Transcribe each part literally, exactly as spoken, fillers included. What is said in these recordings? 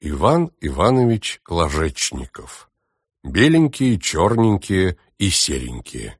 Иван Иванович Ложечников. Беленькие, черненькие и серенькие.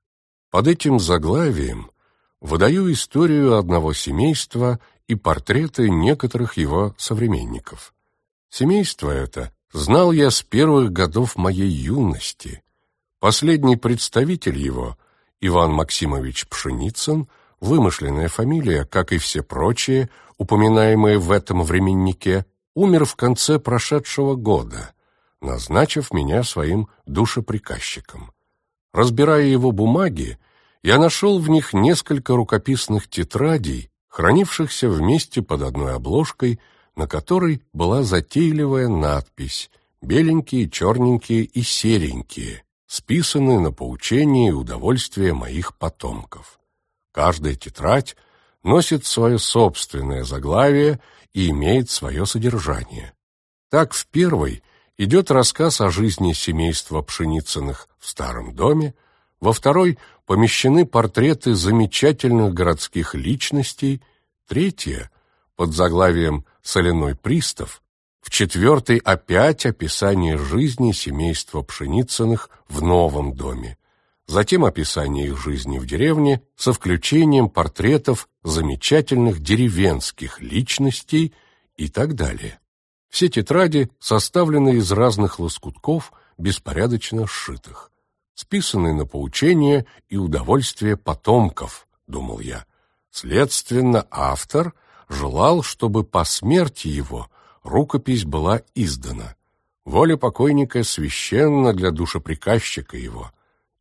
Под этим заглавием выдаю историю одного семейства и портреты некоторых его современников. Семейство это знал я с первых годов моей юности. Последний представитель его, Иван Максимович Пшеницын, вымышленная фамилия, как и все прочие, упоминаемые в этом временнике, умер в конце прошедшего года, назначив меня своим душеприказчиком. Разбирая его бумаги, я нашел в них несколько рукописных тетрадей, хранившихся вместе под одной обложкой, на которой была затейливая надпись «Беленькие, черненькие и серенькие», списанные на поучение и удовольствие моих потомков. Каждая тетрадь носит свое собственное заглавие и имеет свое содержание. Так в первой идет рассказ о жизни семейства Пшеницыных в старом доме, во второй помещены портреты замечательных городских личностей, третья под заглавием «Соляной пристав», в четвертой опять описание жизни семейства Пшеницыных в новом доме, затем описание их жизни в деревне со включением портретов замечательных деревенских личностей и так далее. Все тетради составлены из разных лоскутков, беспорядочно сшитых. Списанные на поучение и удовольствие потомков, думал я. Следственно, автор желал, чтобы по смерти его рукопись была издана. Воля покойника священна для душеприказчика его.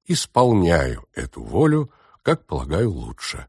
Исполняю эту волю, как полагаю лучше.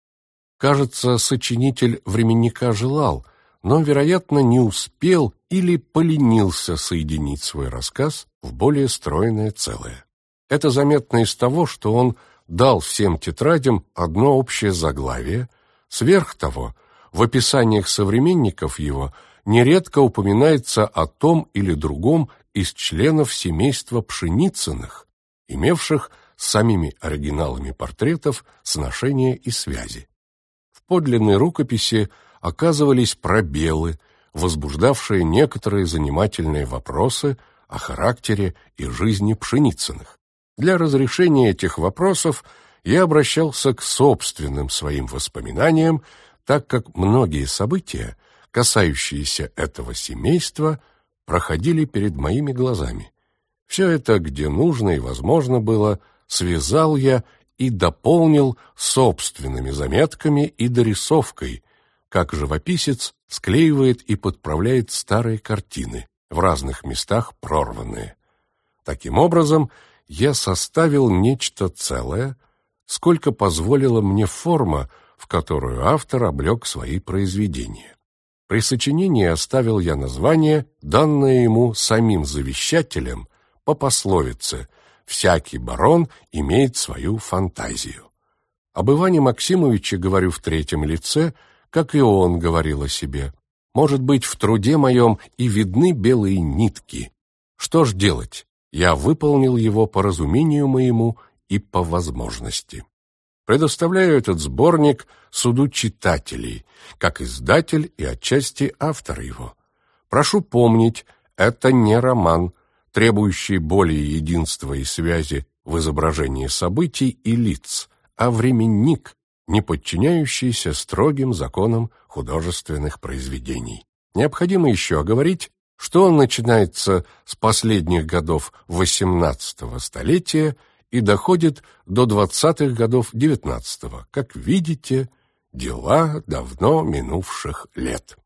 Кажется, сочинитель временника желал, но, вероятно, не успел или поленился соединить свой рассказ в более стройное целое. Это заметно из того, что он дал всем тетрадям одно общее заглавие. Сверх того, в описаниях современников его нередко упоминается о том или другом из членов семейства Пшеницыных, имевших с самими оригиналами портретов сношения и связи. В подлинной рукописи оказывались пробелы, возбуждавшие некоторые занимательные вопросы о характере и жизни Пшеницыных. Для разрешения этих вопросов я обращался к собственным своим воспоминаниям, так как многие события, касающиеся этого семейства, проходили перед моими глазами. Все это, где нужно и возможно было, связал я и дополнил собственными заметками и дорисовкой, как живописец склеивает и подправляет старые картины, в разных местах прорванные. Таким образом, я составил нечто целое, сколько позволила мне форма, в которую автор облег свои произведения. При сочинении оставил я название, данное ему самим завещателем, по пословице «всякий барон имеет свою фантазию». Об Иване Максимовиче говорю в третьем лице, как и он говорил о себе. Может быть, в труде моем и видны белые нитки. Что ж делать? Я выполнил его по разумению моему и по возможности. Предоставляю этот сборник суду читателей, как издатель и отчасти автор его. Прошу помнить, это не роман, требующий более единства и связи в изображении событий и лиц, а временник, не подчиняющийся строгим законам художественных произведений. Необходимо еще оговорить, что он начинается с последних годов восемнадцатого столетия и доходит до двадцатых годов девятнадцатого, как видите, дела давно минувших лет.